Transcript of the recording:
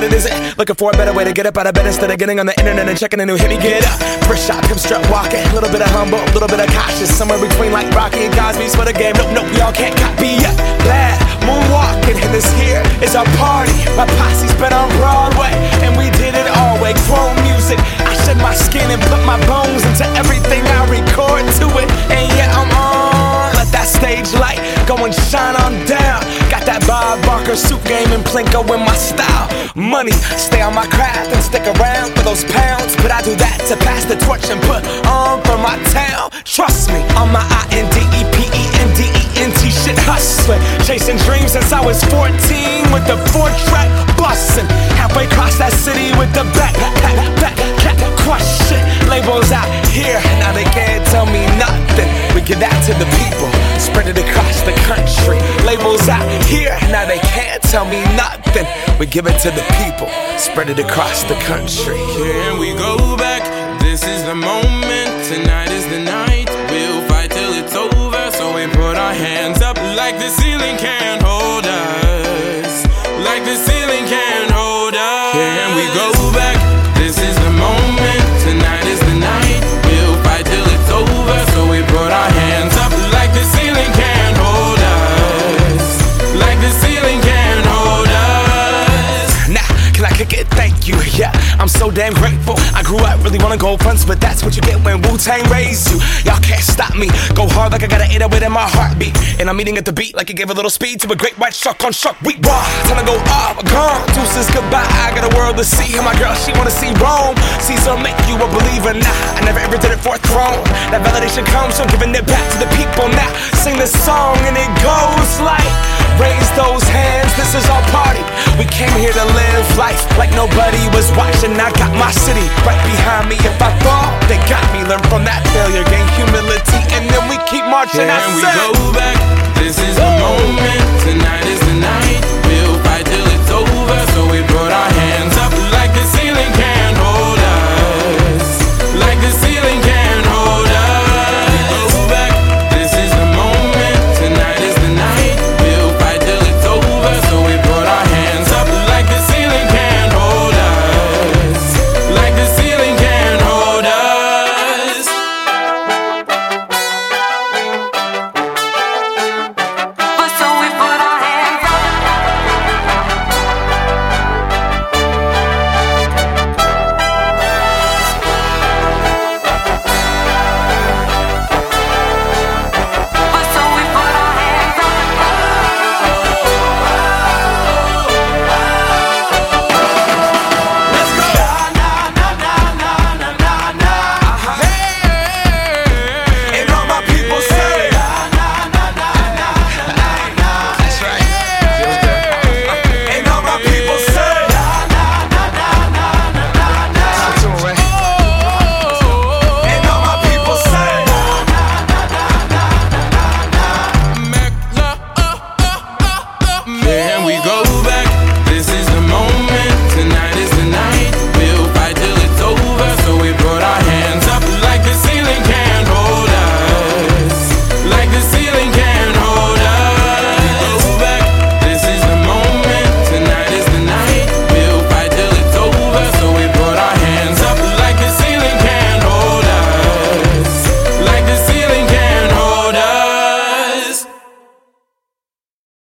minute, is it? Looking for a better way to get up out of bed instead of getting on the internet and checking a new hit. Me get up, first shot, pimp strut walking, a little bit of humble, a little bit of cautious, somewhere between like Rocky and Cosby's for the game. Nope, y'all can't copy yet. Glad moonwalking, and this here is our party. My posse's been on Broadway, and we did it all way. Chrome music, I shed my skin and put my bones into everything I record to it. And yeah, I'm on. Let that stage light go and shine on down. Got that Bob Barker suit game and Plinko in my style. Money, stay on my craft and stick around for those pounds. But I do that to pass the torch and put on for my town. Trust me, on my INDEPENDENT shit hustling. Chasing dreams since I was 14 with the 4-track bustin'. Halfway across that city with the back crush shit. Labels out here, now they can't tell me nothing. We give that to the people, spread it across the country. Labels out here, now they can't tell me nothing. We give it to the people, spread it across the country. Can we go back? This is the moment, tonight is the night. We'll fight till it's over, so we put our hands up like the ceiling can't hold us. Like the ceiling can't hold us. Can we go back? This is the moment, tonight is the night. We'll fight till it's over, so we put our hands up like the ceiling can't hold us. Like the ceiling can't hold us. Now, can I kick it? Thank you, yeah, I'm so damn grateful. I grew up really wanna go fronts, but that's what you get when Wu-Tang raised you. Y'all can't stop me, go hard like I got an 808 in my heartbeat. And I'm eating at the beat like it gave a little speed to a great white shark on shark week. Raw, time to go off, gone, deuces goodbye. I got a world to see, and my girl, she wanna see Rome. Caesar make you a believer, nah, I never ever did it for a throne. That validation comes from giving it back to the people. Now, sing this song and it goes like, raise those hands, this is our party. We came here to live life like nobody was watching. I got my city